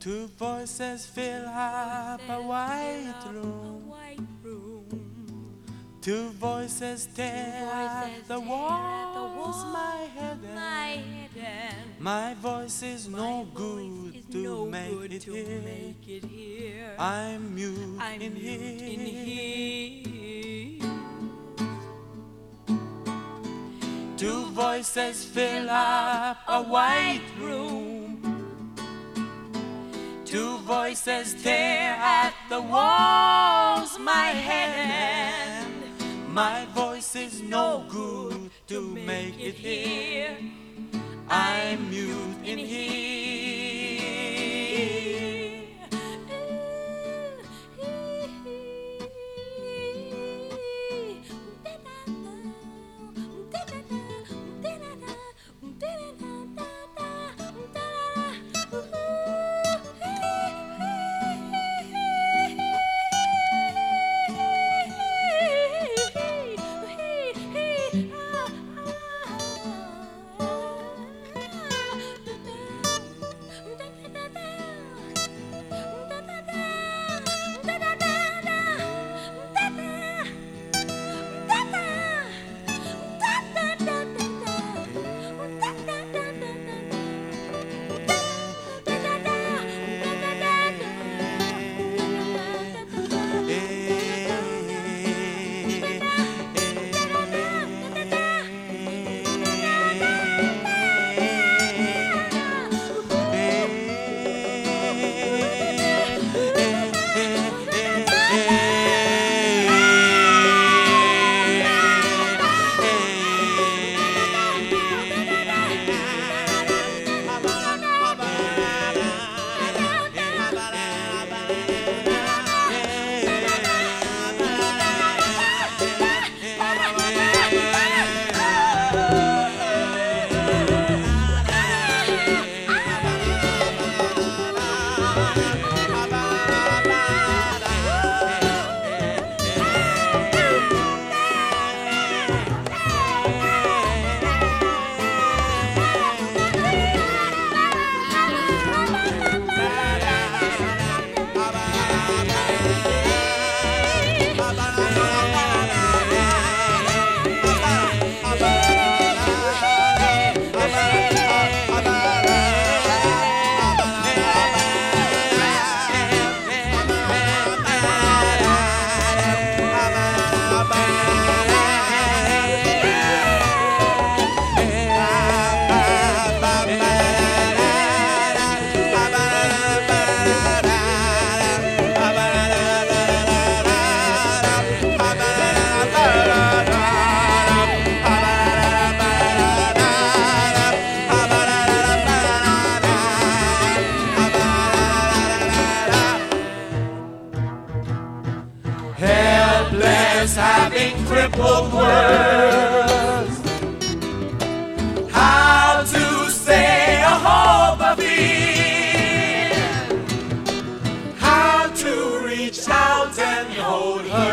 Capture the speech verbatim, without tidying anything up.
Two voices fill up a white room. Two voices tear at the walls, my head and my voice is no good to make it here. I'm mute in here. Two voices fill up a white room. Two voices tear at the walls, my head and my voice is no good to make it here. I'm mute in here. Helpless, having crippled words. How to say a hope of it. How to reach out and hold her.